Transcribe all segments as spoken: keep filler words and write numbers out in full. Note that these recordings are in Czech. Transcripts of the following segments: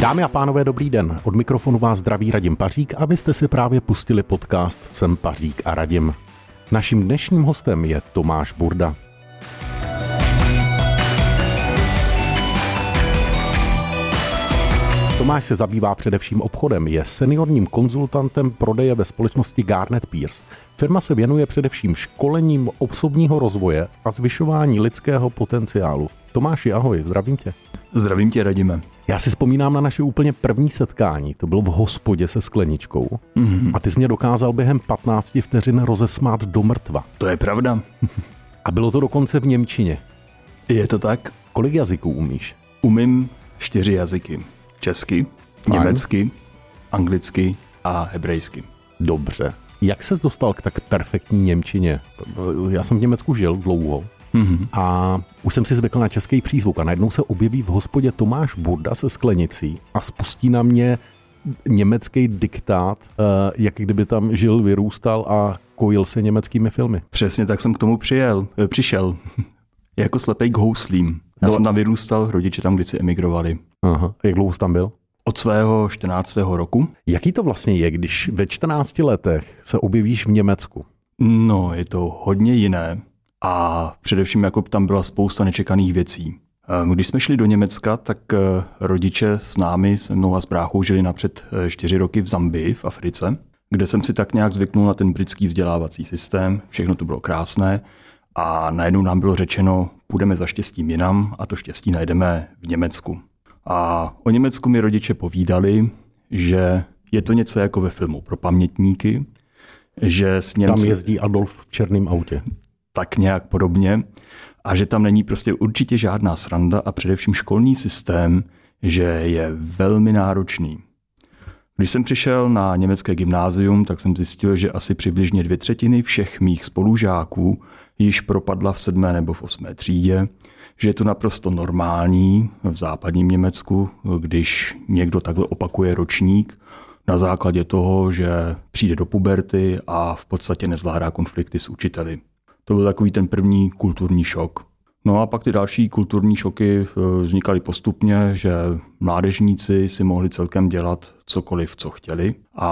Dámy a pánové, dobrý den. Od mikrofonu vás zdraví Radim Pařík a vy jste si právě pustili podcast Jsem Pařík a Radim. Naším dnešním hostem je Tomáš Burda. Tomáš se zabývá především obchodem, je seniorním konzultantem prodeje ve společnosti Garnet Peers. Firma se věnuje především školením osobního rozvoje a zvyšování lidského potenciálu. Tomáši, ahoj, zdravím tě. Zdravím tě, Radime. Já si vzpomínám na naše úplně první setkání, to bylo v hospodě se skleničkou mm-hmm. a ty jsi mě dokázal během patnácti vteřin rozesmát do mrtva. To je pravda. A bylo to dokonce v němčině. Je to tak? Kolik jazyků umíš? Umím čtyři jazyky. Česky, Fajn. Německy, anglicky a hebrejsky. Dobře. Jak ses dostal k tak perfektní němčině? Já jsem v Německu žil dlouho. Mm-hmm. A už jsem si zvykl na český přízvuk a najednou se objeví v hospodě Tomáš Burda se sklenicí a spustí na mě německý diktát, jak kdyby tam žil, vyrůstal a kojil se německými filmy. Přesně tak jsem k tomu přijel, přišel. Jako slepej k houslím. Já no. jsem tam vyrůstal, rodiče tam kdysi emigrovali. Aha. Jak dlouho jsi tam byl? Od svého čtrnáctého roku. Jaký to vlastně je, když ve čtrnácti letech se objevíš v Německu? No, je to hodně jiné. A především jako tam byla spousta nečekaných věcí. Když jsme šli do Německa, tak rodiče s námi, se mnou a s bráchou žili napřed čtyři roky v Zambii, v Africe, kde jsem si tak nějak zvyknul na ten britský vzdělávací systém. Všechno to bylo krásné a najednou nám bylo řečeno, půjdeme za štěstím jinam a to štěstí najdeme v Německu. A o Německu mi rodiče povídali, že je to něco jako ve filmu pro pamětníky, že s Němci... Tam jezdí Adolf v černém autě. Tak nějak podobně. A že tam není prostě určitě žádná sranda a především školní systém, že je velmi náročný. Když jsem přišel na německé gymnázium, tak jsem zjistil, že asi přibližně dvě třetiny všech mých spolužáků již propadla v sedmé nebo v osmé třídě, že je to naprosto normální v západním Německu, když někdo takhle opakuje ročník na základě toho, že přijde do puberty a v podstatě nezvládá konflikty s učiteli. To byl takový ten první kulturní šok. No a pak ty další kulturní šoky vznikaly postupně, že mládežníci si mohli celkem dělat cokoliv, co chtěli.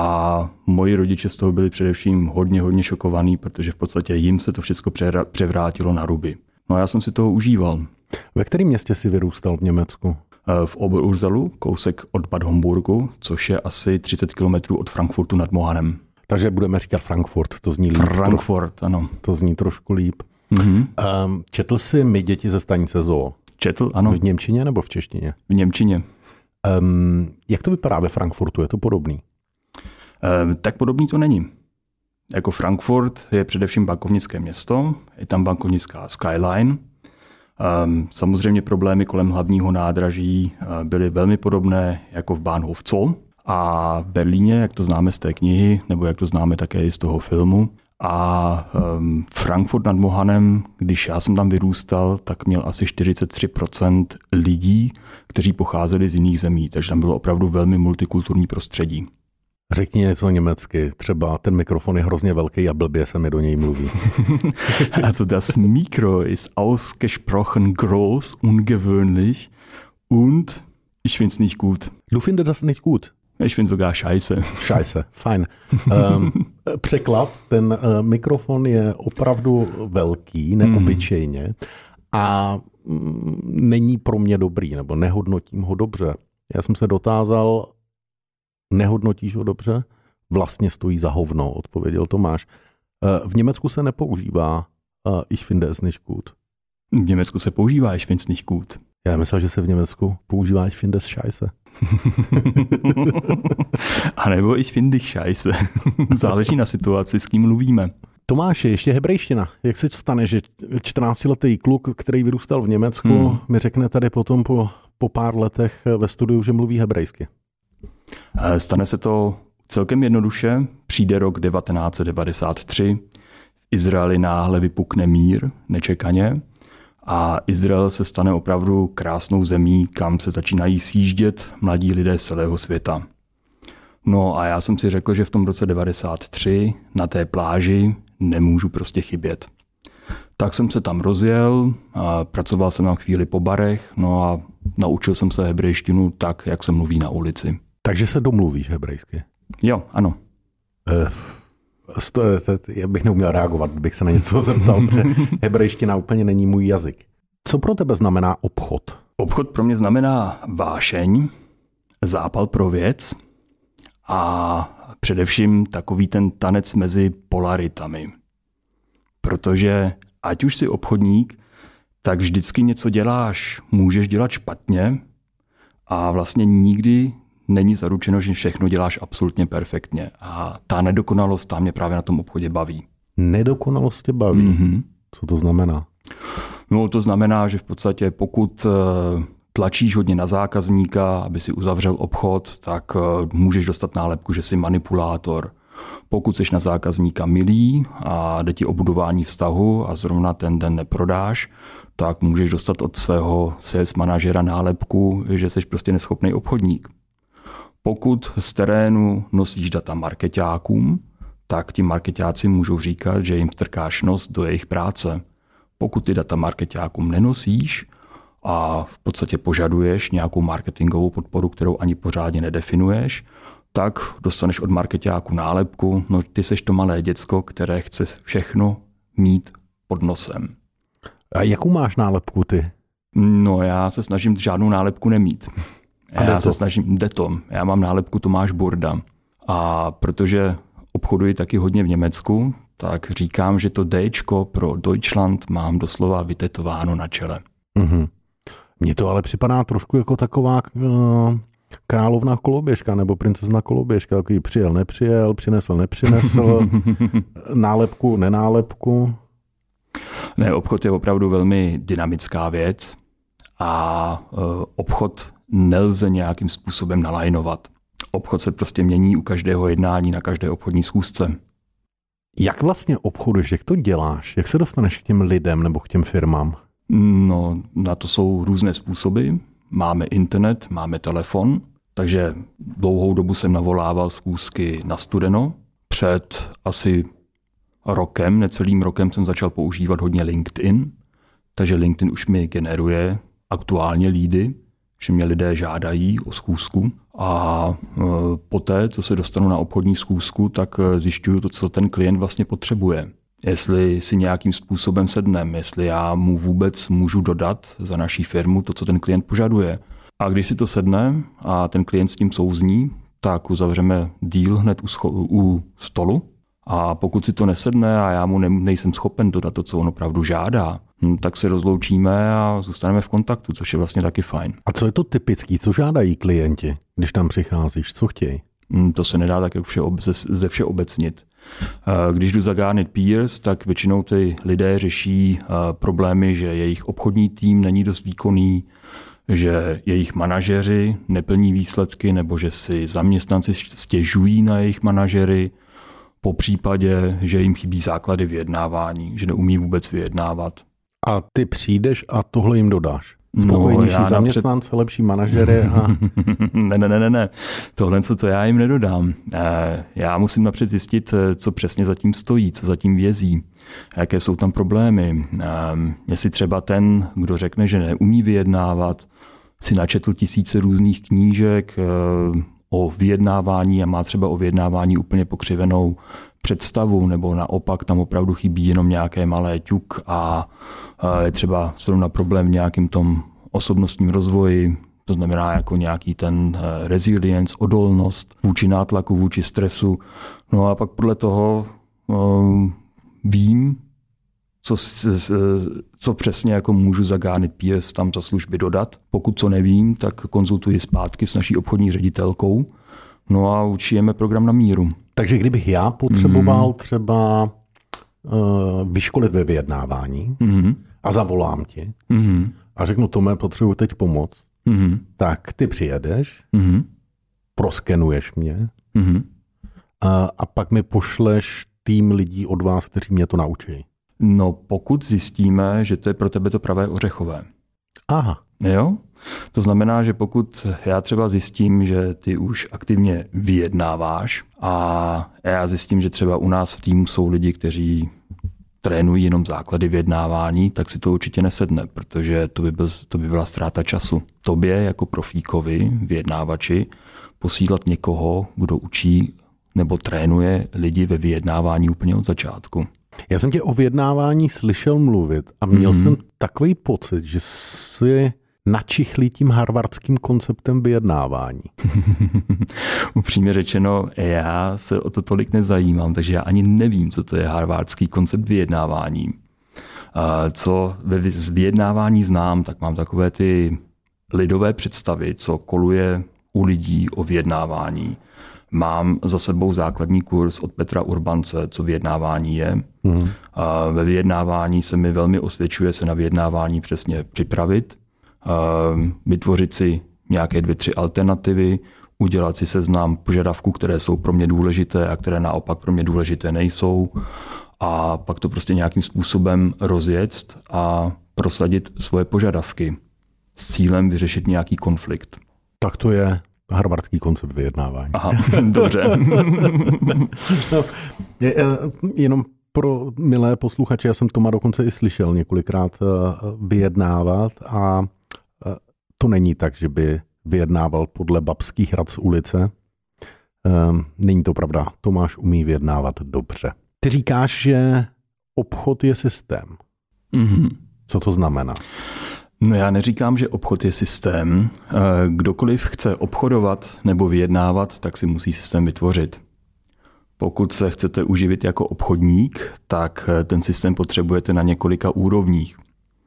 A moji rodiče z toho byli především hodně, hodně šokovaní, protože v podstatě jim se to všechno převrátilo na ruby. No a já jsem si toho užíval. Ve kterém městě jsi vyrůstal v Německu? V Oberurselu, kousek od Bad Homburgu, což je asi třicet kilometrů od Frankfurtu nad Mohanem. Takže budeme říkat Frankfurt, to zní líp. Frankfurt, ano. To zní trošku líp. Mm-hmm. Um, četl jsi My děti ze stanice Zoo? Četl, ano. V němčině nebo v češtině? V němčině. Um, jak to vypadá ve Frankfurtu? Je to podobný? Um, tak podobný to není. Jako Frankfurt je především bankovnické město, je tam bankovnická skyline. Um, samozřejmě problémy kolem hlavního nádraží uh, byly velmi podobné jako v Bahnhof Zoo. A v Berlíně, jak to známe z té knihy, nebo jak to známe také i z toho filmu. A um, Frankfurt nad Mohanem, když já jsem tam vyrůstal, tak měl asi čtyřicet tři procent lidí, kteří pocházeli z jiných zemí. Takže tam bylo opravdu velmi multikulturní prostředí. Řekni něco německy. Třeba ten mikrofon je hrozně velký a blbě se mi do něj mluví. Also das Mikro ist ausgesprochen groß, ungewöhnlich und ich find's nicht gut. Du findest das nicht gut? Ich finde sogar scheiße. Scheiße, fajn. Um, překlad, ten uh, mikrofon je opravdu velký, neobyčejně a mm, není pro mě dobrý, nebo nehodnotím ho dobře. Já jsem se dotázal, nehodnotíš ho dobře? Vlastně stojí za hovno, odpověděl Tomáš. Uh, v Německu se nepoužívá uh, ich finde es nicht gut. V Německu se používá ich finde es nicht gut. Já myslel, že se v Německu používá ich finde es scheiße. A nebo ich finde ich scheiße. Záleží na situaci, s kým mluvíme. Tomáši, ještě hebrejština. Jak se stane, že čtrnáctiletý kluk, který vyrůstal v Německu, hmm. mi řekne tady potom po, po pár letech ve studiu, že mluví hebrejsky? Stane se to celkem jednoduše. Přijde rok devatenáct set devadesát tři. V Izraeli náhle vypukne mír, nečekaně. A Izrael se stane opravdu krásnou zemí, kam se začínají sjíždět mladí lidé z celého světa. No a já jsem si řekl, že v tom roce devadesát tři na té pláži nemůžu prostě chybět. Tak jsem se tam rozjel, a pracoval jsem na chvíli po barech, no a naučil jsem se hebrejštinu tak, jak se mluví na ulici. Takže se domluvíš hebrejsky? Jo, ano. Uh, to, to, to, já bych neuměl reagovat, kdybych se na něco zeptal, protože hebrejština úplně není můj jazyk. Co pro tebe znamená obchod? Obchod pro mě znamená vášeň, zápal pro věc a především takový ten tanec mezi polaritami. Protože ať už jsi obchodník, tak vždycky něco děláš, můžeš dělat špatně a vlastně nikdy není zaručeno, že všechno děláš absolutně perfektně. A ta nedokonalost tam mě právě na tom obchodě baví. Nedokonalost tě baví? Mm-hmm. Co to znamená? No, to znamená, že v podstatě pokud tlačíš hodně na zákazníka, aby si uzavřel obchod, tak můžeš dostat nálepku, že jsi manipulátor. Pokud jsi na zákazníka milý a jde ti o budování vztahu a zrovna ten den neprodáš, tak můžeš dostat od svého sales manažera nálepku, že jsi prostě neschopný obchodník. Pokud z terénu nosíš data markeťákům, tak ti markeťáci můžou říkat, že jim strkáš nos do jejich práce. Pokud ty data markeťákům nenosíš a v podstatě požaduješ nějakou marketingovou podporu, kterou ani pořádně nedefinuješ, tak dostaneš od markeťáku nálepku, no ty seš to malé děcko, které chce všechno mít pod nosem. A jakou máš nálepku ty? No já se snažím žádnou nálepku nemít. A já se snažím, jde to. Já mám nálepku Tomáš Burda. A protože obchoduji taky hodně v Německu, tak říkám, že to Dčko pro Deutschland mám doslova vytetováno na čele. Mm-hmm. Mně to ale připadá trošku jako taková uh, královna koloběžka nebo princezna koloběžka, takový přijel, nepřijel, přinesl, nepřinesl, nálepku, nenálepku. Ne, obchod je opravdu velmi dynamická věc a uh, obchod nelze nějakým způsobem nalajnovat. Obchod se prostě mění u každého jednání na každé obchodní schůzce. Jak vlastně obchoduješ, jak to děláš? Jak se dostaneš k těm lidem nebo k těm firmám? No, na to jsou různé způsoby. Máme internet, máme telefon, takže dlouhou dobu jsem navolával schůzky na studeno. Před asi rokem, necelým rokem jsem začal používat hodně LinkedIn, takže LinkedIn už mi generuje aktuálně lídy, že mě lidé žádají o schůzku a e, poté, co se dostanu na obchodní schůzku, tak zjišťuju to, co ten klient vlastně potřebuje. Jestli si nějakým způsobem sednem, jestli já mu vůbec můžu dodat za naší firmu to, co ten klient požaduje. A když si to sedne a ten klient s tím souzní, tak uzavřeme deal hned u, scho- u stolu. A pokud si to nesedne a já mu ne- nejsem schopen dodat to, co on opravdu žádá, tak se rozloučíme a zůstaneme v kontaktu, což je vlastně taky fajn. A co je to typický? Co žádají klienti, když tam přicházíš? Co chtějí? To se nedá tak vše ob- ze vše obecnit. Když jdu za Garnet Peers, tak většinou ty lidé řeší problémy, že jejich obchodní tým není dost výkonný, že jejich manažeři neplní výsledky nebo že si zaměstnanci stěžují na jejich manažery, po případě, že jim chybí základy vyjednávání, že neumí vůbec vyjednávat. A ty přijdeš a tohle jim dodáš? Spokojenější no, zaměstnance, napřed... lepší manažery? A... ne, ne, ne, ne. Tohle, co to já jim nedodám. Já musím napřed zjistit, co přesně zatím stojí, co zatím vězí, jaké jsou tam problémy. Jestli třeba ten, kdo řekne, že neumí vyjednávat, si načetl tisíce různých knížek o vyjednávání a má třeba o vyjednávání úplně pokřivenou představu, nebo naopak tam opravdu chybí jenom nějaké malé ťuk a je třeba zrovna problém v nějakým tom osobnostním rozvoji, to znamená jako nějaký ten resilience, odolnost vůči nátlaku, vůči stresu. No a pak podle toho um, vím, co, co přesně jako můžu za Garnet Peers tam za služby dodat. Pokud co nevím, tak konzultuji zpátky s naší obchodní ředitelkou. No a učíme program na míru. Takže kdybych já potřeboval mm. třeba uh, vyškolit ve vyjednávání mm. a zavolám ti mm. a řeknu, Tome, potřebuji teď pomoc, mm. tak ty přijedeš, mm. proskenuješ mě mm. a, a pak mi pošleš tým lidí od vás, kteří mě to naučí. No pokud zjistíme, že to je pro tebe to pravé ořechové. Aha. Jo? To znamená, že pokud já třeba zjistím, že ty už aktivně vyjednáváš a já zjistím, že třeba u nás v týmu jsou lidi, kteří trénují jenom základy vyjednávání, tak si to určitě nesedne, protože to by, byl, to by byla ztráta času. Tobě jako profíkovi, vyjednávači, posílat někoho, kdo učí nebo trénuje lidi ve vyjednávání úplně od začátku. Já jsem tě o vyjednávání slyšel mluvit a měl mm-hmm. jsem takový pocit, že jsi načichlý tím harvardským konceptem vyjednávání. Upřímně řečeno, já se o to tolik nezajímám, takže já ani nevím, co to je harvardský koncept vyjednávání. Co z vyjednávání znám, tak mám takové ty lidové představy, co koluje u lidí o vyjednávání. Mám za sebou základní kurz od Petra Urbance, co vyjednávání je. Hmm. A ve vyjednávání se mi velmi osvědčuje se na vyjednávání přesně připravit, vytvořit si nějaké dvě, tři alternativy, udělat si seznam požadavků, které jsou pro mě důležité a které naopak pro mě důležité nejsou. A pak to prostě nějakým způsobem rozjet a prosadit svoje požadavky s cílem vyřešit nějaký konflikt. Tak to je harvardský koncept vyjednávání. Aha, dobře. No, je, jenom pro milé posluchače, já jsem to má dokonce i slyšel několikrát vyjednávat a to není tak, že by vyjednával podle babských rad z ulice. Není to pravda. Tomáš umí vyjednávat dobře. Ty říkáš, že obchod je systém. Mm-hmm. Co to znamená? No já neříkám, že obchod je systém. Kdokoliv chce obchodovat nebo vyjednávat, tak si musí systém vytvořit. Pokud se chcete uživit jako obchodník, tak ten systém potřebujete na několika úrovních.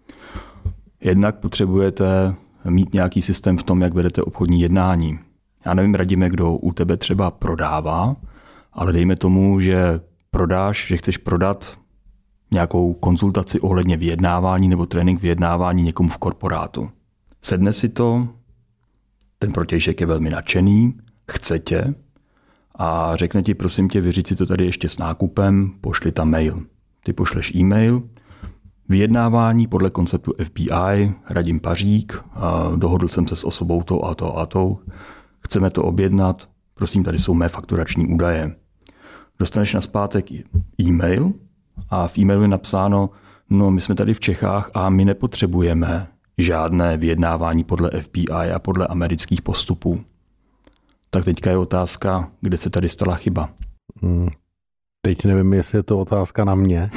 Jednak potřebujete mít nějaký systém v tom, jak vedete obchodní jednání. Já nevím, Radime, kdo u tebe třeba prodává, ale dejme tomu, že prodáš, že chceš prodat nějakou konzultaci ohledně vyjednávání nebo trénink vyjednávání někomu v korporátu. Sedne si to, ten protějšek je velmi nadšený, chce tě a řekne ti, prosím tě, vyřiď si to tady ještě s nákupem, pošli tam mail. Ty pošleš e-mail, vyjednávání podle konceptu F B I, Radim Pařík, dohodl jsem se s osobou tou a tou a tou, chceme to objednat, prosím, tady jsou mé fakturační údaje. Dostaneš nazpátek e-mail a v e-mailu je napsáno, no my jsme tady v Čechách a my nepotřebujeme žádné vyjednávání podle F B I a podle amerických postupů. Tak teďka je otázka, kde se tady stala chyba. Hmm. Teď nevím, jestli je to otázka na mě.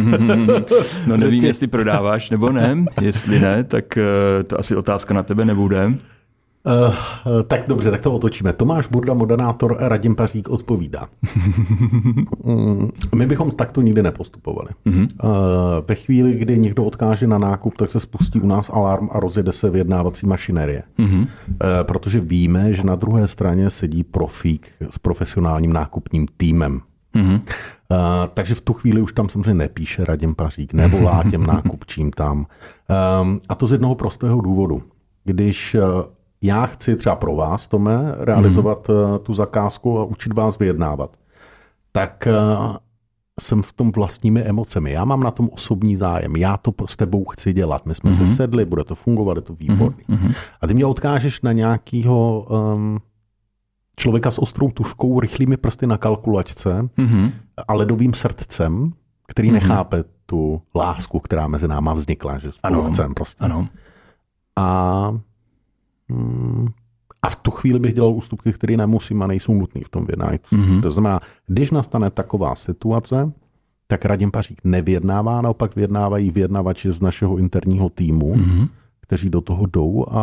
No nevím, jestli prodáváš nebo ne. Jestli ne, tak to asi otázka na tebe nebude. Uh, tak dobře, tak to otočíme. Tomáš Burda, moderátor, Radim Pařík odpovídá. My bychom takto nikdy nepostupovali. Uh-huh. Uh, ve chvíli, kdy někdo odkáže na nákup, tak se spustí u nás alarm a rozjede se vyjednávací mašinerie. Uh-huh. Uh, protože víme, že na druhé straně sedí profík s profesionálním nákupním týmem. Uh-huh. Uh, takže v tu chvíli už tam samozřejmě nepíše Radim Pařík, nevolá těm nákupčím tam. Um, a to z jednoho prostého důvodu. Když uh, já chci třeba pro vás, Tome, realizovat mm. tu zakázku a učit vás vyjednávat, tak uh, jsem v tom vlastními emocemi. Já mám na tom osobní zájem. Já to s tebou chci dělat. My jsme mm. se sedli, bude to fungovat, je to výborný. Mm. A ty mě odkážeš na nějakého um, člověka s ostrou tuškou, rychlými prsty na kalkulačce mm. a ledovým srdcem, který mm. nechápe tu lásku, která mezi náma vznikla, že spolu ano. chcem prostě. Ano. A A v tu chvíli bych dělal ústupky, které nemusím a nejsou nutné v tom vyjednání. Mm-hmm. To znamená, když nastane taková situace, tak Radim Pařík nevyjednává, naopak vyjednávají vyjednavači z našeho interního týmu, mm-hmm. kteří do toho jdou a,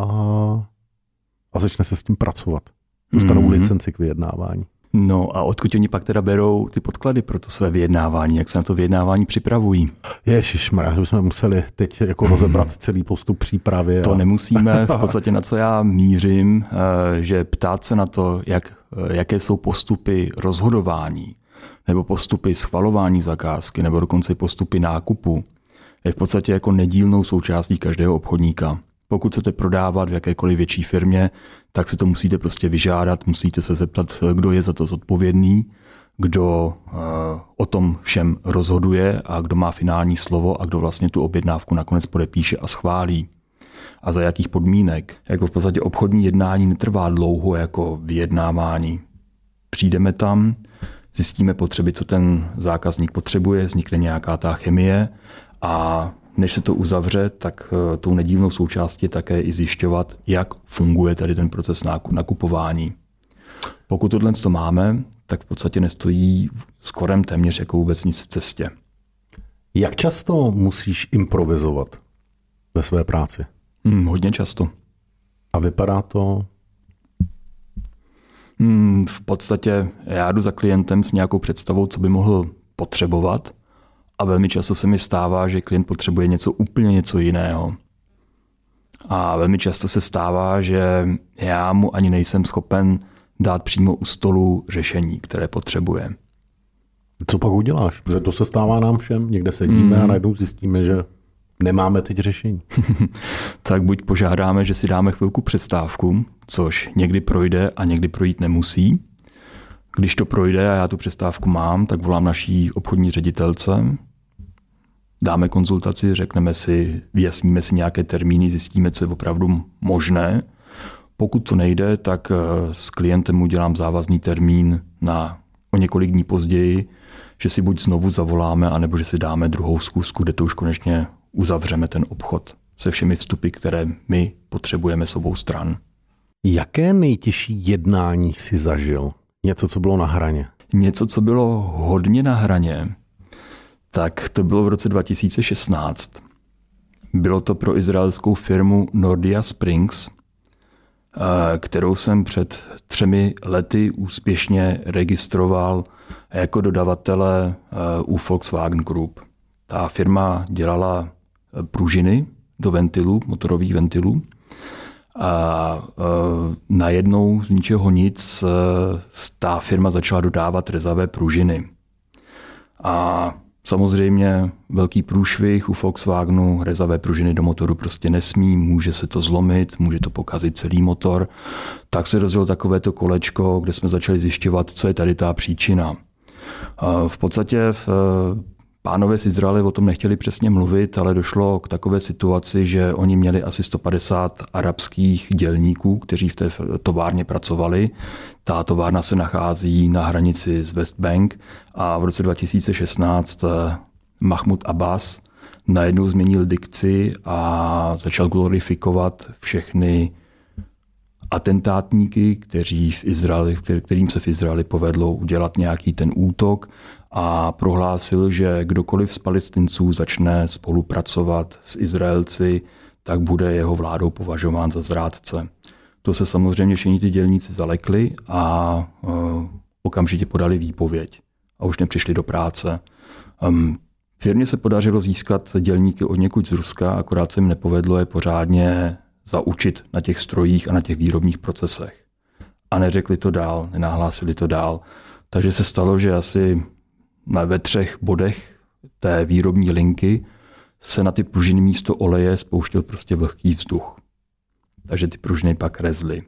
a začne se s tím pracovat. Dostanou mm-hmm. licenci k vyjednávání. No a odkud oni pak teda berou ty podklady pro to své vyjednávání? Jak se na to vyjednávání připravují? Ježišmarja, že bychom museli teď jako rozebrat celý postup přípravy. To a... nemusíme. V podstatě na co já mířím, že ptát se na to, jak, jaké jsou postupy rozhodování, nebo postupy schvalování zakázky, nebo dokonce postupy nákupu, je v podstatě jako nedílnou součástí každého obchodníka. Pokud chcete prodávat v jakékoliv větší firmě, tak si to musíte prostě vyžádat, musíte se zeptat, kdo je za to zodpovědný, kdo o tom všem rozhoduje a kdo má finální slovo a kdo vlastně tu objednávku nakonec podepíše a schválí. A za jakých podmínek. Jako v podstatě obchodní jednání netrvá dlouho jako vyjednávání. Přijdeme tam, zjistíme potřeby, co ten zákazník potřebuje, vznikne nějaká ta chemie a než se to uzavře, tak tou nedílnou součástí je také i zjišťovat, jak funguje tady ten proces nakupování. Pokud tohle to máme, tak v podstatě nestojí skorem téměř jako vůbec nic v cestě. Jak často musíš improvizovat ve své práci? Hmm, hodně často. A vypadá to? Hmm, v podstatě já jdu za klientem s nějakou představou, co by mohl potřebovat a velmi často se mi stává, že klient potřebuje něco úplně něco jiného. A velmi často se stává, že já mu ani nejsem schopen dát přímo u stolu řešení, které potřebuje. Co pak uděláš? Protože to se stává nám všem. Někde sedíme mm. a najednou zjistíme, že nemáme teď řešení. Tak buď požádáme, že si dáme chvilku přestávku, což někdy projde a někdy projít nemusí. Když to projde a já tu přestávku mám, tak volám naší obchodní ředitelce, dáme konzultaci, řekneme si, vyjasníme si nějaké termíny, zjistíme, co je opravdu možné. Pokud to nejde, tak s klientem udělám závazný termín na o několik dní později, že si buď znovu zavoláme, anebo že si dáme druhou schůzku, kde to už konečně uzavřeme ten obchod se všemi vstupy, které my potřebujeme s obou stran. Jaké nejtěžší jednání si zažil? Něco, co bylo na hraně? Něco, co bylo hodně na hraně, tak to bylo v roce dva tisíce šestnáct. Bylo to pro izraelskou firmu Nordia Springs, kterou jsem před třemi lety úspěšně registroval jako dodavatele u Volkswagen Group. Ta firma dělala pružiny do ventilů, motorových ventilů. A najednou z ničeho nic ta firma začala dodávat rezavé pružiny. A samozřejmě velký průšvih u Volkswagenu, rezavé pružiny do motoru prostě nesmí, může se to zlomit, může to pokazit celý motor. Tak se rozjelo takovéto kolečko, kde jsme začali zjišťovat, co je tady ta příčina. V podstatě v pánové z Izraele o tom nechtěli přesně mluvit, ale došlo k takové situaci, že oni měli asi sto padesát arabských dělníků, kteří v té továrně pracovali. Ta továrna se nachází na hranici s West Bank a v roce dva tisíce šestnáct Mahmud Abbas najednou změnil dikci a začal glorifikovat všechny atentátníky, kteří v Izraeli, kterým se v Izraeli povedlo udělat nějaký ten útok, a prohlásil, že kdokoliv z Palestinců začne spolupracovat s Izraelci, tak bude jeho vládou považován za zrádce. To se samozřejmě všichni ty dělníci zalekli a uh, okamžitě podali výpověď a už nepřišli do práce. Um, firmě se podařilo získat dělníky od někud z Ruska, akorát se jim nepovedlo je pořádně zaučit na těch strojích a na těch výrobních procesech. A neřekli to dál, nenahlásili to dál. Takže se stalo, že asi na ve třech bodech té výrobní linky se na ty pružiny místo oleje spouštěl prostě vlhký vzduch. Takže ty pružiny pak rezly.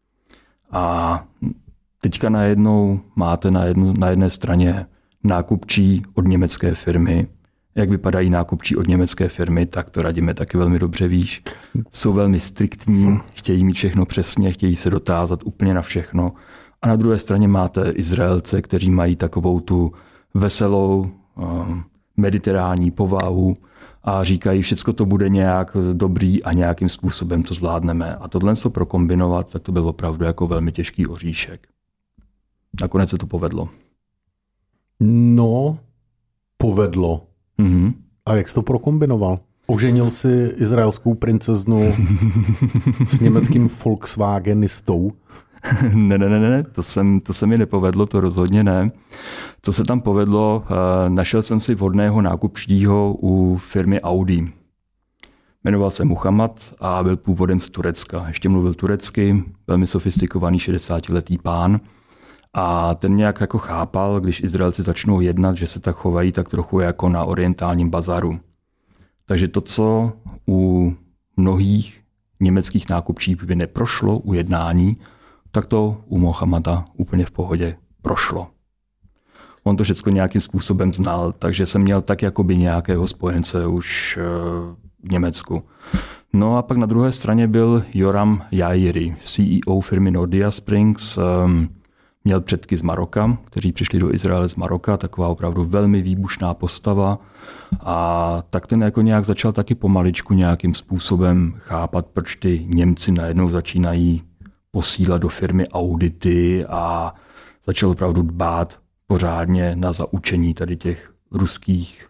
A teďka najednou máte na, jednu, na jedné straně nákupčí od německé firmy. Jak vypadají nákupčí od německé firmy, tak to radíme taky velmi dobře víš. Jsou velmi striktní, chtějí mít všechno přesně, chtějí se dotázat úplně na všechno. A na druhé straně máte Izraelce, kteří mají takovou tu veselou, mediterální povahu a říkají, všechno to bude nějak dobrý a nějakým způsobem to zvládneme. A tohle se prokombinovat, tak to byl opravdu jako velmi těžký oříšek. Nakonec se to povedlo. No, povedlo. Mm-hmm. A jak jsi to prokombinoval? Oženil si izraelskou princeznu s německým Volkswagenistou? ne, ne, ne, ne, to, jsem, to se mi nepovedlo, to rozhodně ne. Co se tam povedlo, našel jsem si vhodného nákupčího u firmy Audi. Jmenoval se Muhammad a byl původem z Turecka. Ještě mluvil turecky, velmi sofistikovaný šedesátiletý pán. A ten nějak jako chápal, když Izraelci začnou jednat, že se tak chovají tak trochu jako na orientálním bazaru. Takže to, co u mnohých německých nákupčích by neprošlo u jednání, tak to u Mohamada úplně v pohodě prošlo. On to všechno nějakým způsobem znal, takže jsem měl tak jakoby nějakého spojence už v Německu. No a pak na druhé straně byl Joram Jairi, C E O firmy Nordia Springs. Měl předky z Maroka, kteří přišli do Izraele z Maroka, taková opravdu velmi výbušná postava. A tak ten jako nějak začal taky pomaličku nějakým způsobem chápat, proč ty Němci najednou začínají posílat do firmy audity a začal opravdu dbát pořádně na zaučení tady těch ruských.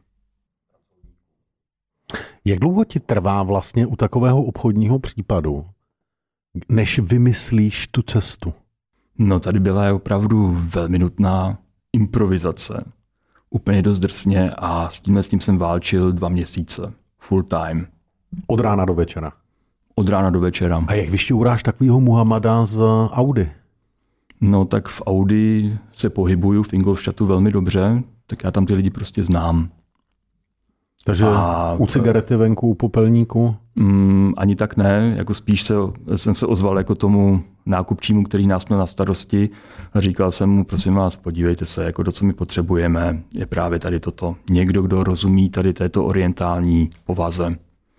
Jak dlouho ti trvá vlastně u takového obchodního případu, než vymyslíš tu cestu? No tady byla opravdu velmi nutná improvizace. Úplně dost drsně a s tímhle s tím jsem válčil dva měsíce. Full time. Od rána do večera? Od rána do večera. A jak vyšťouráš takovýho Muhammada z Audi? No tak v Audi se pohybuju v Ingolstadtu velmi dobře, tak já tam ty lidi prostě znám. Takže a, u cigarety venku, u popelníku? Mm, ani tak ne, jako spíš se, jsem se ozval jako tomu nákupčímu, který nás měl na starosti a říkal jsem mu, prosím vás, podívejte se, jako to, co my potřebujeme, je právě tady toto. Někdo, kdo rozumí tady této orientální povaze.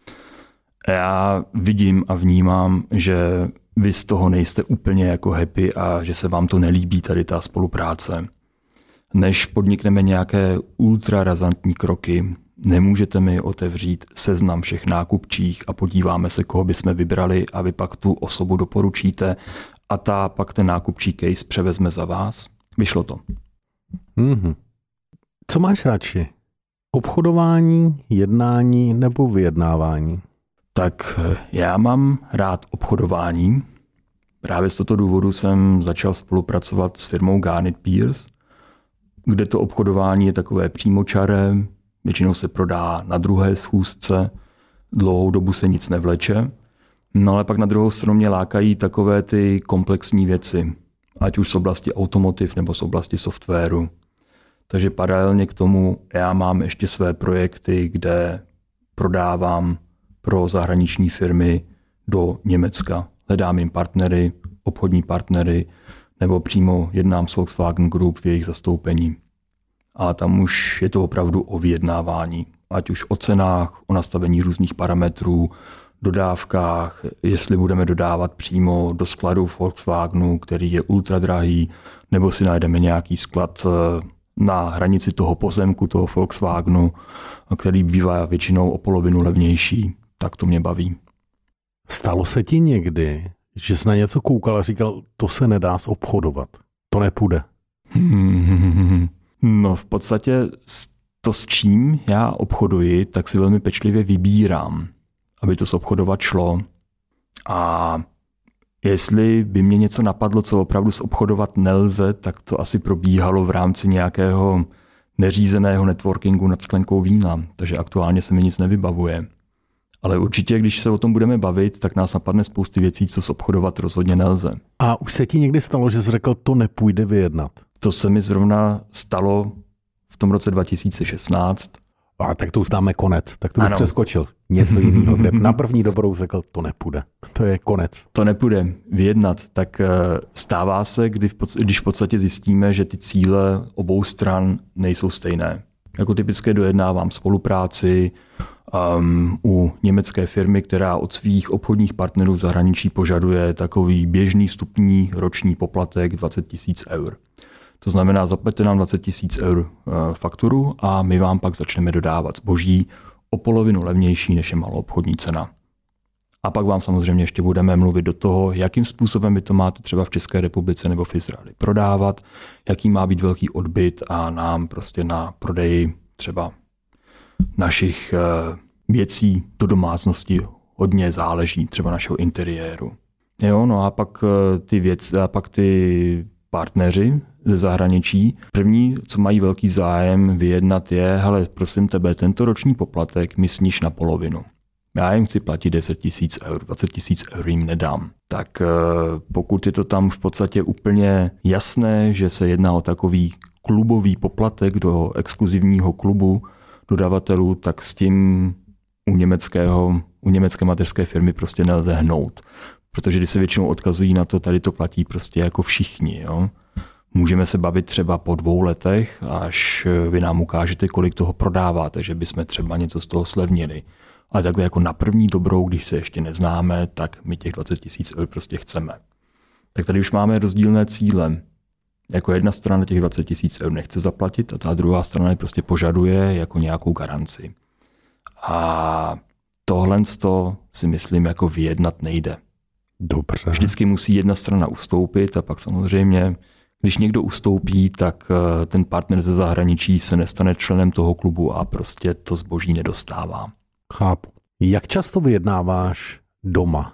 Já vidím a vnímám, že vy z toho nejste úplně jako happy a že se vám to nelíbí tady ta spolupráce. Než podnikneme nějaké ultra razantní kroky, nemůžete mi otevřít seznam všech nákupčích a podíváme se, koho bychom vybrali a vy pak tu osobu doporučíte a ta pak ten nákupčí case převezme za vás. Vyšlo to. Mm-hmm. Co máš radši? Obchodování, jednání nebo vyjednávání? Tak já mám rád obchodování. Právě z tohoto důvodu jsem začal spolupracovat s firmou Garnet Peirce, kde to obchodování je takové přímočaré, většinou se prodá na druhé schůzce, dlouhou dobu se nic nevleče. No ale pak na druhou stranu mě lákají takové ty komplexní věci, ať už z oblasti automotiv nebo z oblasti softwaru. Takže paralelně k tomu já mám ještě své projekty, kde prodávám pro zahraniční firmy do Německa. Hledám jim partnery, obchodní partnery, nebo přímo jednám s Volkswagen Group v jejich zastoupení. A tam už je to opravdu o vyjednávání. Ať už o cenách, o nastavení různých parametrů, dodávkách, jestli budeme dodávat přímo do skladu Volkswagenu, který je ultra drahý, nebo si najdeme nějaký sklad na hranici toho pozemku, toho Volkswagenu, který bývá většinou o polovinu levnější. Tak to mě baví. Stalo se ti někdy, že jsi na něco koukal a říkal, to se nedá zobchodovat, to nepůjde? No v podstatě to, s čím já obchoduji, tak si velmi pečlivě vybírám, aby to zobchodovat šlo. A jestli by mě něco napadlo, co opravdu zobchodovat nelze, tak to asi probíhalo v rámci nějakého neřízeného networkingu nad sklenkou vína, takže aktuálně se mi nic nevybavuje. Ale určitě, když se o tom budeme bavit, tak nás napadne spousty věcí, co zobchodovat rozhodně nelze. A už se ti někdy stalo, že jsi řekl, to nepůjde vyjednat? To se mi zrovna stalo v tom roce dva tisíce šestnáct. A tak to už dáme konec, tak to bych ano. přeskočil. Něco jiného, kde na první dobrou řekl, to nepůjde. To je konec. To nepůjde vyjednat, tak stává se, kdy v podstatě, když v podstatě zjistíme, že ty cíle obou stran nejsou stejné. Jako typické dojednávám spolupráci um, u německé firmy, která od svých obchodních partnerů v zahraničí požaduje takový běžný vstupní roční poplatek dvacet tisíc eur. To znamená, zaplaťte nám dvacet tisíc eur fakturu a my vám pak začneme dodávat zboží o polovinu levnější, než je maloobchodní cena. A pak vám samozřejmě ještě budeme mluvit do toho, jakým způsobem vy to máte třeba v České republice nebo v Izraeli prodávat, jaký má být velký odbyt a nám prostě na prodeji třeba našich věcí do domácnosti hodně záleží, třeba našeho interiéru. Jo, no a pak ty věci, a pak ty partneři ze zahraničí. První, co mají velký zájem vyjednat je, hele, prosím tebe, tento roční poplatek mi sníž na polovinu. Já jim chci platit deset tisíc eur, dvacet tisíc eur jim nedám. Tak pokud je to tam v podstatě úplně jasné, že se jedná o takový klubový poplatek do exkluzivního klubu dodavatelů, tak s tím u německého, u německé mateřské firmy prostě nelze hnout. Protože když se většinou odkazují na to, tady to platí prostě jako všichni. Jo? Můžeme se bavit třeba po dvou letech, až vy nám ukážete, kolik toho prodáváte, že bychom třeba něco z toho slevnili. Ale takhle jako na první dobrou, když se ještě neznáme, tak my těch dvacet tisíc eur prostě chceme. Tak tady už máme rozdílné cíle. Jako jedna strana těch dvacet tisíc eur nechce zaplatit a ta druhá strana je prostě požaduje jako nějakou garanci. A tohle si myslím jako vyjednat nejde. Dobře. Vždycky musí jedna strana ustoupit a pak samozřejmě, když někdo ustoupí, tak ten partner ze zahraničí se nestane členem toho klubu a prostě to zboží nedostává. Chápu. Jak často vyjednáváš doma?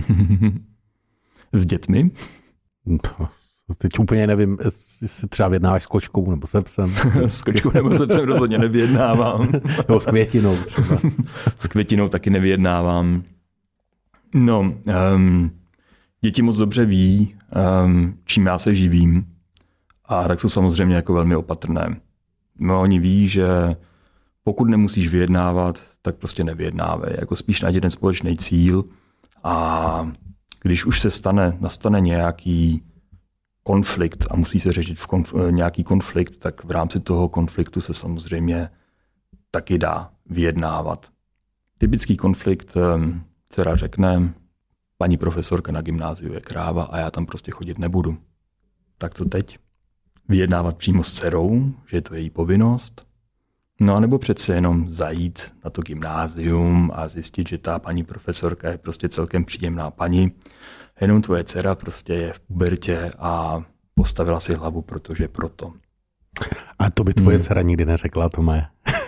S dětmi? Teď úplně nevím, jestli třeba vyjednáváš s kočkou nebo se psem. S kočkou nebo se psem rozhodně nevyjednávám. No, s květinou třeba. S květinou taky nevyjednávám. No, um, děti moc dobře ví, um, čím já se živím, a tak jsou samozřejmě jako velmi opatrné. No, oni ví, že pokud nemusíš vyjednávat, tak prostě nevyjednávej. Jako spíš najdi ten společný cíl a když už se stane, nastane nějaký konflikt a musí se řešit v konf- nějaký konflikt, tak v rámci toho konfliktu se samozřejmě taky dá vyjednávat. Typický konflikt, dcera řekne, paní profesorka na gymnáziu je kráva a já tam prostě chodit nebudu. Tak co teď? Vyjednávat přímo s dcerou, že je to její povinnost? No a nebo přece jenom zajít na to gymnázium a zjistit, že ta paní profesorka je prostě celkem příjemná paní, jenom tvoje dcera prostě je v pubertě a postavila si hlavu, protože proto. A to by tvoje hmm. dcera nikdy neřekla, Tome.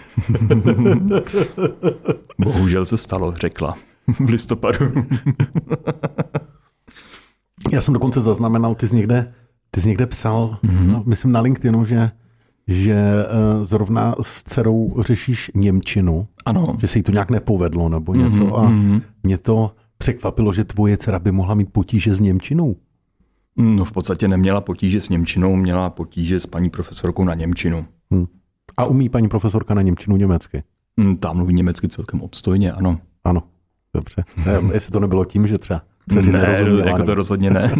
Bohužel se stalo, řekla. V listopadu. Já jsem dokonce zaznamenal, ty jsi někde, ty jsi někde psal, mm-hmm. no, myslím na LinkedInu, že, že uh, zrovna s dcerou řešíš němčinu. Ano. Že se jí to nějak nepovedlo nebo něco. Mm-hmm. A mě to překvapilo, že tvoje dcera by mohla mít potíže s němčinou. No v podstatě neměla potíže s němčinou, měla potíže s paní profesorkou na němčinu. Hmm. A umí paní profesorka na němčinu německy? Ta mluví německy celkem obstojně, ano. Ano, dobře. Ne, jestli to nebylo tím, že třeba dceři ne, nerozuměla. jako to rozhodně ne.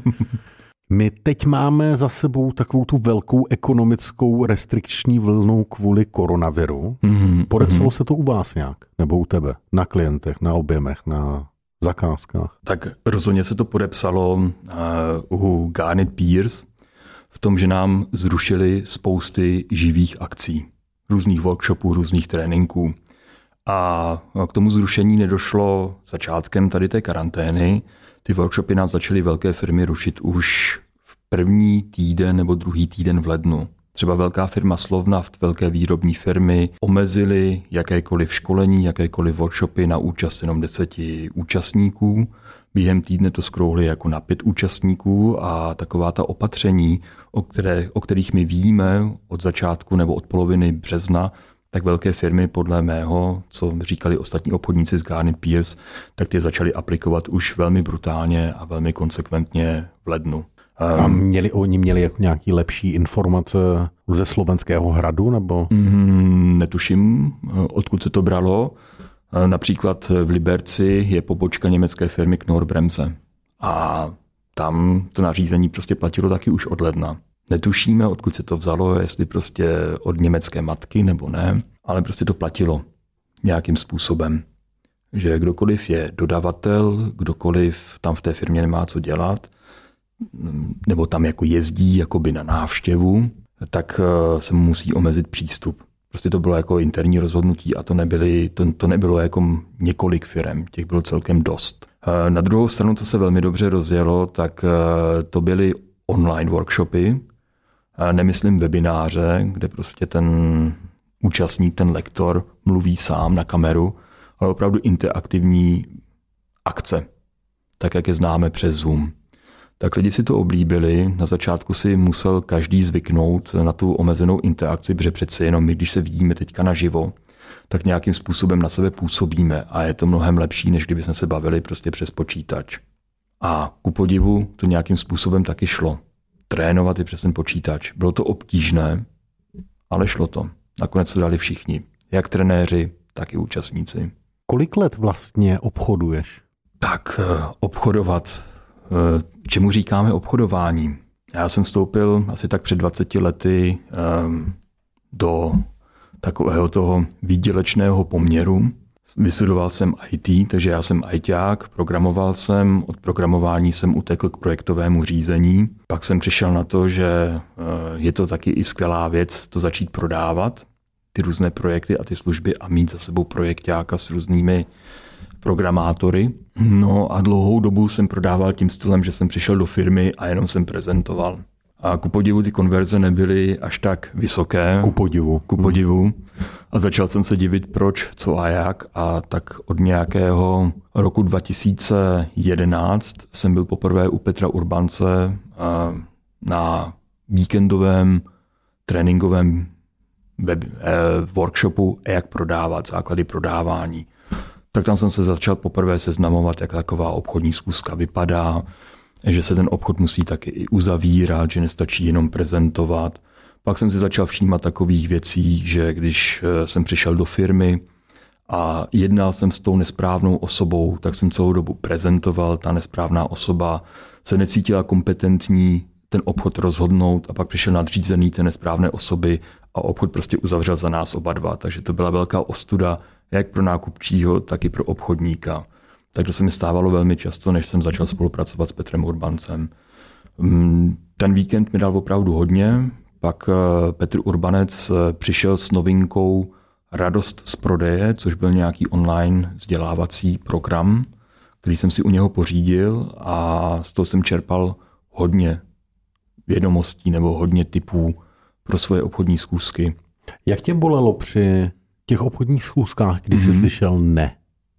My teď máme za sebou takovou tu velkou ekonomickou restrikční vlnu kvůli koronaviru. Mm-hmm. Podepsalo mm-hmm. se to u vás nějak? Nebo u tebe? Na klientech, na objemech, na zakázkách? Tak rozhodně se to podepsalo uh, u Garnet Peers v tom, že nám zrušili spousty živých akcí, různých workshopů, různých tréninků. A k tomu zrušení nedošlo začátkem tady té karantény. Ty workshopy nám začaly velké firmy rušit už v první týden nebo druhý týden v lednu. Třeba velká firma Slovnaft, velké výrobní firmy omezily jakékoliv školení, jakékoliv workshopy na účast jenom deseti účastníků. Během týdne to skrouhli jako na pět účastníků a taková ta opatření, o, které, o kterých my víme od začátku nebo od poloviny března, tak velké firmy podle mého, co říkali ostatní obchodníci z Garnet Peers, tak ty začaly aplikovat už velmi brutálně a velmi konsekventně v lednu. A měli, oni měli jako nějaký lepší informace ze Slovenského hradu? Nebo? Mm, netuším, odkud se to bralo. Například v Liberci je pobočka německé firmy Knorr-Bremse. A tam to nařízení prostě platilo taky už od ledna. Netušíme, odkud se to vzalo, jestli prostě od německé matky nebo ne, ale prostě to platilo nějakým způsobem. Že kdokoliv je dodavatel, kdokoliv tam v té firmě nemá co dělat, nebo tam jako jezdí jakoby na návštěvu, tak se mu musí omezit přístup. Prostě to bylo jako interní rozhodnutí a to, nebyly, to, to nebylo jako několik firem, těch bylo celkem dost. Na druhou stranu, co se velmi dobře rozjelo, tak to byly online workshopy, nemyslím webináře, kde prostě ten účastník, ten lektor mluví sám na kameru, ale opravdu interaktivní akce, tak jak je známe přes Zoom. Tak lidi si to oblíbili, na začátku si musel každý zvyknout na tu omezenou interakci, protože přece jenom my, když se vidíme teďka naživo, tak nějakým způsobem na sebe působíme a je to mnohem lepší, než kdyby jsme se bavili prostě přes počítač. A ku podivu to nějakým způsobem taky šlo. Trénovat i přes ten počítač. Bylo to obtížné, ale šlo to. Nakonec to dali všichni. Jak trenéři, tak i účastníci. Kolik let vlastně obchoduješ? Tak obchodovat, čemu říkáme obchodování? Já jsem vstoupil asi tak před dvaceti lety do takového toho výdělečného poměru Vystudoval jsem í té, takže já jsem ajťák, programoval jsem, od programování jsem utekl k projektovému řízení. Pak jsem přišel na to, že je to taky i skvělá věc to začít prodávat, ty různé projekty a ty služby a mít za sebou projekťáka s různými programátory. No a dlouhou dobu jsem prodával tím stylem, že jsem přišel do firmy a jenom jsem prezentoval. A ku podivu ty konverze nebyly až tak vysoké. Ku podivu. Ku podivu. A začal jsem se divit, proč, co a jak. A tak od nějakého roku dva tisíce jedenáct jsem byl poprvé u Petra Urbance na víkendovém tréninkovém web, eh, workshopu, jak prodávat, základy prodávání. Tak tam jsem se začal poprvé seznamovat, jak taková obchodní schůzka vypadá, že se ten obchod musí taky i uzavírat, že nestačí jenom prezentovat. Pak jsem si začal všímat takových věcí, že když jsem přišel do firmy a jednal jsem s tou nesprávnou osobou, tak jsem celou dobu prezentoval, ta nesprávná osoba se necítila kompetentní ten obchod rozhodnout a pak přišel nadřízený té nesprávné osoby a obchod prostě uzavřel za nás oba dva. Takže to byla velká ostuda jak pro nákupčího, tak i pro obchodníka. Tak to se mi stávalo velmi často, než jsem začal spolupracovat s Petrem Urbancem. Ten víkend mi dal opravdu hodně, pak Petr Urbanec přišel s novinkou Radost z prodeje, což byl nějaký online vzdělávací program, který jsem si u něho pořídil a z toho jsem čerpal hodně vědomostí nebo hodně tipů pro svoje obchodní schůzky. Jak tě bolelo při těch obchodních schůzkách, kdy jsi mm-hmm. slyšel ne?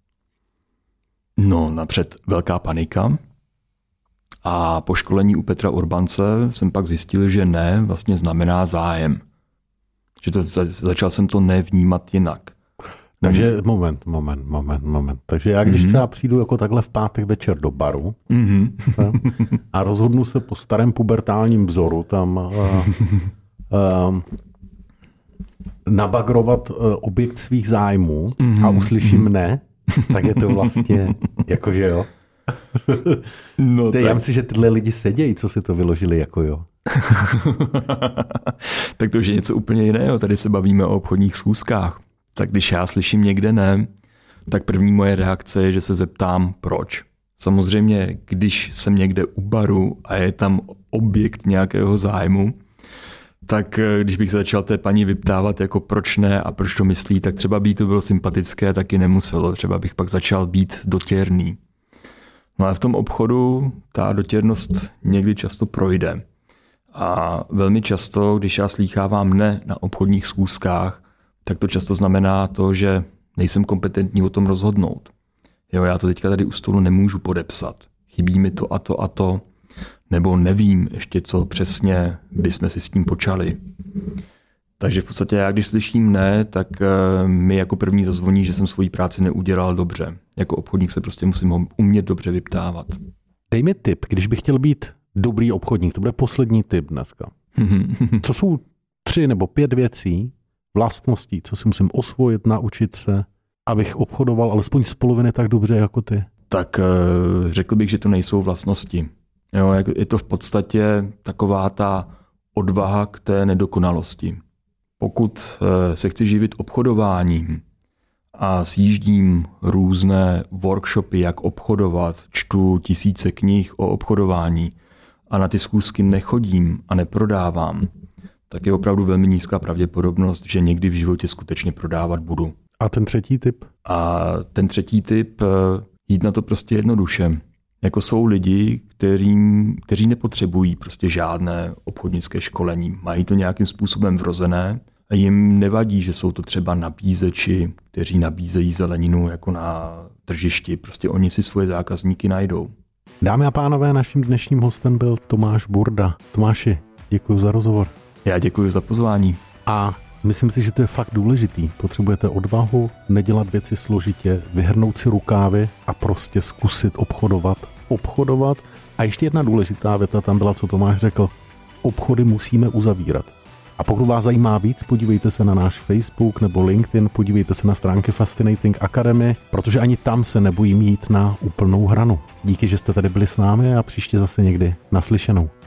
No, napřed velká panika a po školení u Petra Urbance jsem pak zjistil, že ne vlastně znamená zájem. Že to, začal jsem to nevnímat jinak. Takže moment, moment, moment, moment. Takže já když mm-hmm. třeba přijdu jako takhle v pátek večer do baru mm-hmm. a rozhodnu se po starém pubertálním vzoru tam uh, uh, nabagrovat uh, objekt svých zájmů mm-hmm. a uslyším ne, tak je to vlastně jakože jo. No, tak... Já myslím, že tyhle lidi sedějí, co si to vyložili jako jo. Tak to už je něco úplně jiného. Tady se bavíme o obchodních schůzkách. Tak když já slyším někde ne, tak první moje reakce je, že se zeptám proč. Samozřejmě, když jsem někde u baru a je tam objekt nějakého zájmu, tak když bych se začal té paní vyptávat, jako proč ne a proč to myslí, tak třeba by to bylo sympatické, taky nemuselo. Třeba bych pak začal být dotěrný. No a v tom obchodu ta dotěrnost někdy často projde. A velmi často, když já slýchávám ne na obchodních schůzkách, tak to často znamená to, že nejsem kompetentní o tom rozhodnout. Jo, já to teďka tady u stolu nemůžu podepsat. Chybí mi to a to a to, nebo nevím ještě, co přesně bychom si s tím počali. Takže v podstatě já, když slyším ne, tak mi jako první zazvoní, že jsem svoji práci neudělal dobře. Jako obchodník se prostě musím umět dobře vyptávat. Dej mi tip, když bych chtěl být dobrý obchodník, to bude poslední tip dneska. Co jsou tři nebo pět věcí, vlastností, co si musím osvojit, naučit se, abych obchodoval alespoň z poloviny tak dobře jako ty? Tak řekl bych, že to nejsou vlastnosti. Jo, je to v podstatě taková ta odvaha k té nedokonalosti. Pokud se chci živit obchodováním a sjíždím různé workshopy, jak obchodovat, čtu tisíce knih o obchodování a na ty schůzky nechodím a neprodávám, tak je opravdu velmi nízká pravděpodobnost, že někdy v životě skutečně prodávat budu. A ten třetí tip? A ten třetí tip, jít na to prostě jednoduše. Jako jsou lidi, kterým, kteří nepotřebují prostě žádné obchodnické školení. Mají to nějakým způsobem vrozené a jim nevadí, že jsou to třeba nabízeči, kteří nabízejí zeleninu jako na tržišti. Prostě oni si svoje zákazníky najdou. Dámy a pánové, naším dnešním hostem byl Tomáš Burda. Tomáši, děkuji za rozhovor. Já děkuji za pozvání. A myslím si, že to je fakt důležitý. Potřebujete odvahu, nedělat věci složitě, vyhrnout si rukávy a prostě zkusit obchodovat. Obchodovat. A ještě jedna důležitá věta tam byla, co Tomáš řekl. Obchody musíme uzavírat. A pokud vás zajímá víc, podívejte se na náš Facebook nebo LinkedIn, podívejte se na stránky Fascinating Academy, protože ani tam se nebojím jít na úplnou hranu. Díky, že jste tady byli s námi a příště zase někdy naslyšenou.